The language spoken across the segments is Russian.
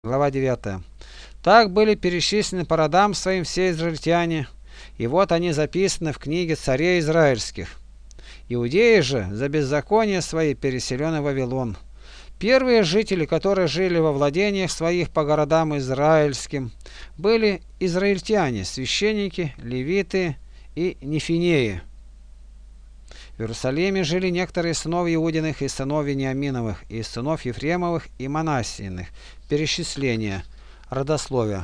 Глава 9. Так были перечислены по родам своим все израильтяне, и вот они записаны в книге царей израильских. Иудеи же за беззаконие свои переселены в Вавилон. Первые жители, которые жили во владениях своих по городам израильским, были израильтяне, священники, левиты и нефинеи. В Иерусалиме жили некоторые сынов Иудиных и сынов Вениаминовых, и сынов Ефремовых и Манассииных. Перечисление. Родословия.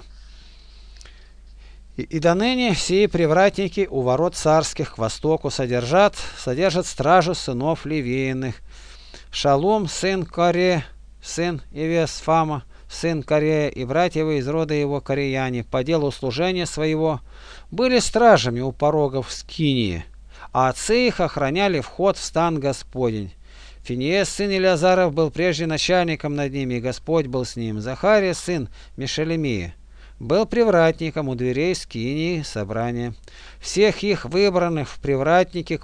И доныне сии привратники у ворот царских к востоку содержат стражу сынов Левииных. Шалум, сын Коре, сын Ивесфама, сын Корея, и братья его из рода его кореяне, по делу служения своего, были стражами у порогов скинии, а отцы их охраняли вход в стан Господень. Финиес, сын Илиазаров, был прежде начальником над ними, и Господь был с ним. Захария, сын Мешелемии, был привратником у дверей скинии собрания. Всех их выбранных в привратники к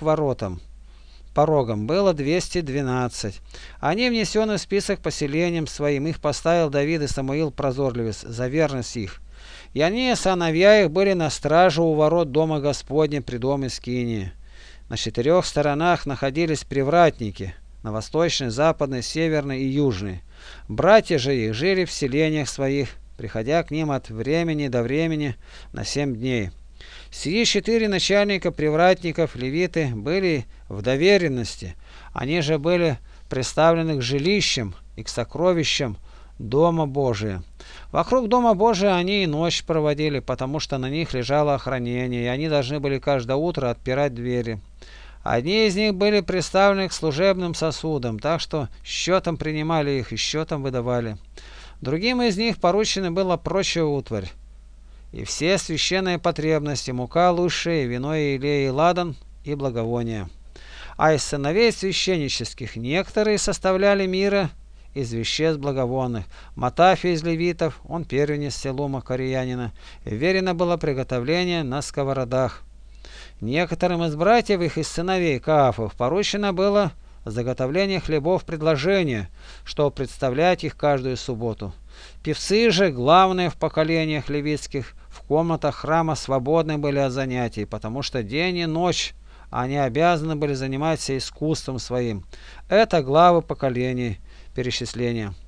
порогам было 212. Они внесены в список поселением своим, их поставил Давид и Самуил прозорливец за верность их. И они, сыновья их, были на страже у ворот дома Господня при доме скинии. На 4 сторонах находились привратники, на восточной, западной, северной и южной. Братья же их жили в селениях своих, приходя к ним от времени до времени на 7 дней. Сии 4 начальника привратников, левиты, были в доверенности. Они же были представлены к жилищам и к сокровищам Дома Божия. Вокруг Дома Божия они и ночь проводили, потому что на них лежало охранение, и они должны были каждое утро отпирать двери. Одни из них были представлены к служебным сосудам, так что счетом принимали их и счетом выдавали. Другим из них поручено было прочая утварь и все священные потребности: мука лучшая, вино и елей, и ладан, и благовония. А из сыновей священнических некоторые составляли мира из веществ благовонных. Матафия из левитов, он первенец Селума кореянина, и верено было приготовление на сковородах. Некоторым из братьев их из сыновей Каафов поручено было заготовление хлебов предложения, чтобы представлять их каждую субботу. Певцы же, главные в поколениях левитских, в комнатах храма свободны были от занятий, потому что день и ночь они обязаны были заниматься искусством своим. Это главы поколений. Перечисления.